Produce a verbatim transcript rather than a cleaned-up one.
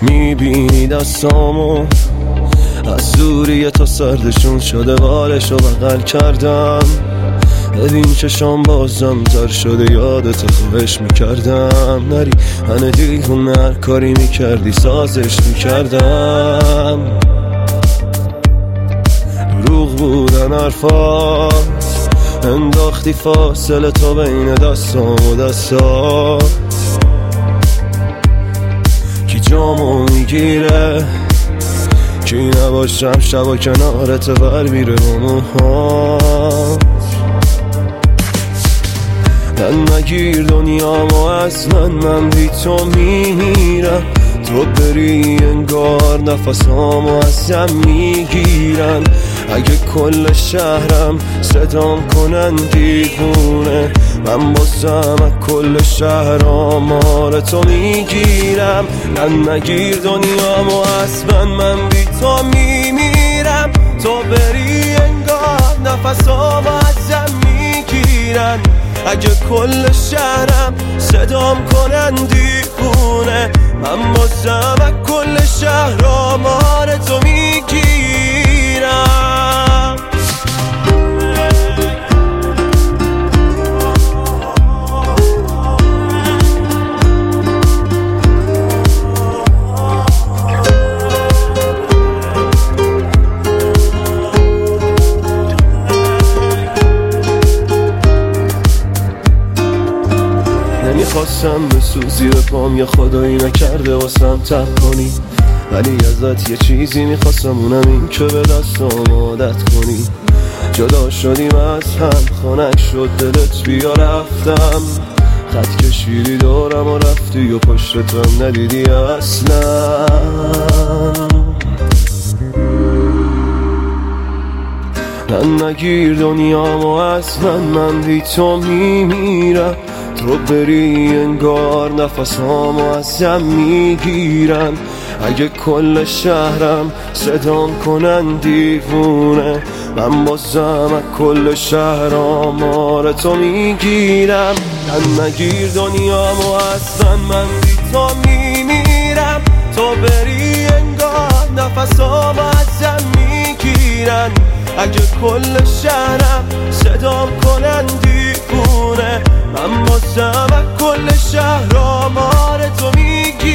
میبینی دستامو از دوری تا سردشون شده، بالشو بغل کردم. ببین چشام بازم تر شده، یادت خواهش میکردم نری. من دیگه هر کاری میکردی سازش میکردم. دروغ بودن حرفات، انداختی فاصله تا بین دستام و دستات. کی جامو میگیره کی نباشم شبا کنارت بر میره با موهات. من نگیر دنیامو از من، من بی تو میمیرم. تو بری انگار نفسامو ازم میگیرن. اگه کل شهرم صدام کنن دیوونه، من بازم از کل شهر آمار تو میگیرم. من نگیر دنیامو از من، من بی تو میمیرم. تو بری انگار نفسامو ازم میگیرن. اگه کل شهرم صدام کنن دیوونه، من بازم از کل شهر آمار تو میگیرم. نمیخواستم بسوزی به پام، یا خدایی نکرده واسم تب کنی. ولی ازت یه چیزی میخواستم، اونم این که به دستام عادت کنی. جدا شدیم از هم، خنک شد دلت بیا رفتم. خط کشیدی دورم و رفتی و پشتتم ندیدی اصلا. من نگیر دنیامو از من، من بی تو میمیرم. تو بری انگار نفسامو ازم میگیرن. اگه کل شهرم صدام کنن دیوونه، من بازم از کل شهر آمار تو میگیرم. من نگیر دنیامو از من، من بی تو میمیرم. تو بری انگار نفسامو ازم میگیرن. اگه کل شهرم صدام کنن دیوونه، من بازم از کل شهر آمار تو میگیرم.